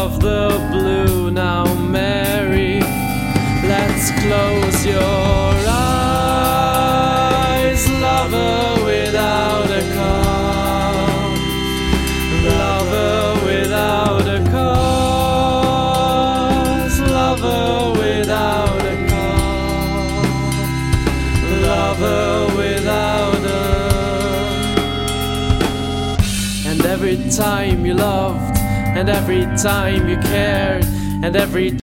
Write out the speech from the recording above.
of the blue. Now Mary, let's close your eyes. Lover without a cause, lover without a cause, lover without a cause, lover without a. And every time you loved, and every time you cared, and every